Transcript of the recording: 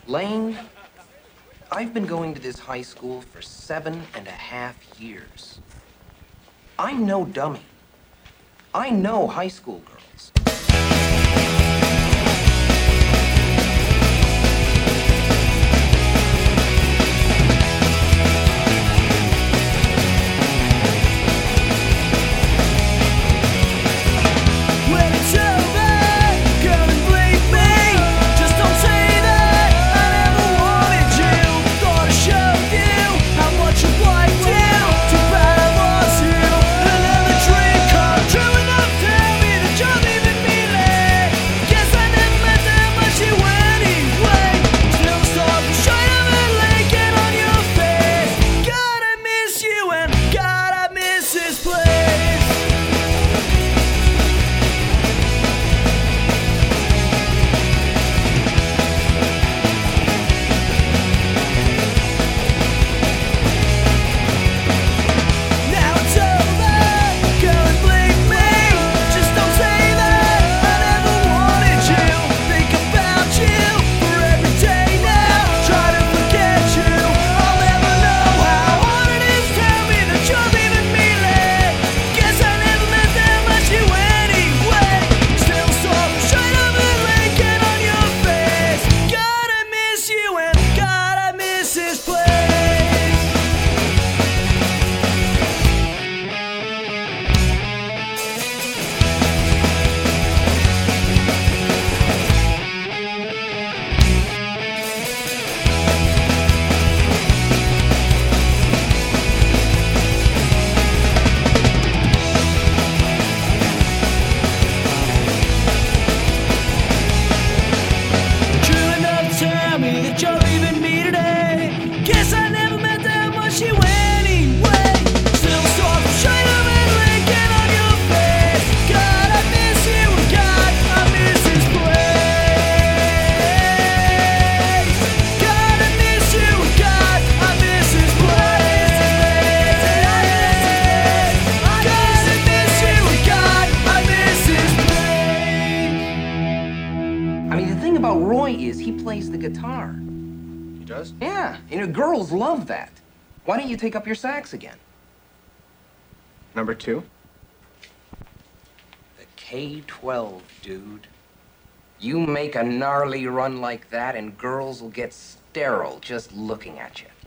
Lane, I've been going to this high school for 7.5 years. I'm no dummy. I know high school girls. About Roy is he plays the guitar. He does? Yeah, girls love that. Why don't you take up your sax again? Number 2? The K-12, dude. You make a gnarly run like that and girls will get sterile just looking at you.